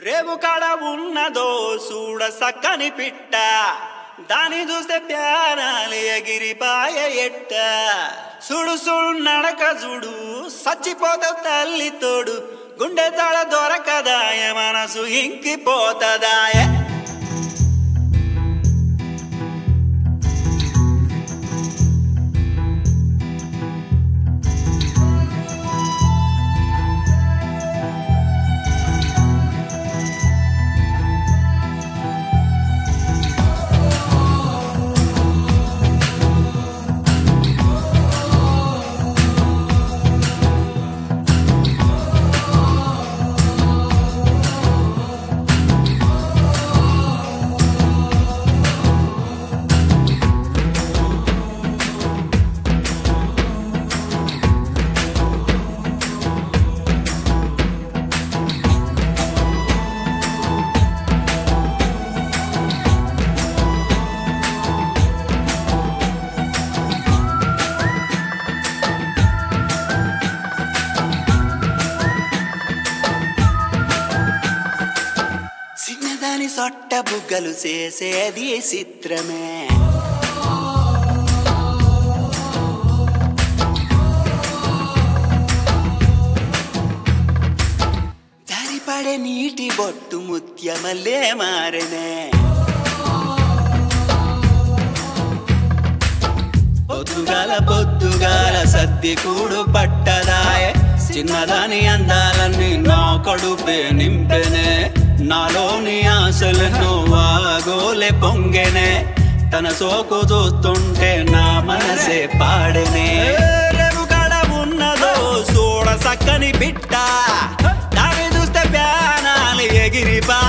రేవు కాడ ఉన్నదో చూడ సక్కని పిట్ట దాని చూస్తే ప్యారాలి ఎగిరిపాయ ఎట్ట సుడు సుడు నడక చూడు సచ్చిపోతావు తల్లి తోడు గుండె తాళ దొరకదాయ మనసు ఇంకిపోతదాయ చిన్నదాని సొట్ట బుగ్గలు చేసేది చిత్రమే జారిపడే నీటి బొట్టు ముత్యమల్లే మారనే పొద్దుగాల సద్ది కూడు పట్టదాయే చిన్నదాని అందాలన్నీ నా కడుపే నింపెనే నాలోని ఆశలను వాగోలే పొంగెనే తన సోకు చూస్తుంటే నా మనసే పాడెనే రేవుకాడ ఉన్నదో చూడ సక్కని బిట్ట దాని చూస్తే ప్యానాలు ఎగిరిపా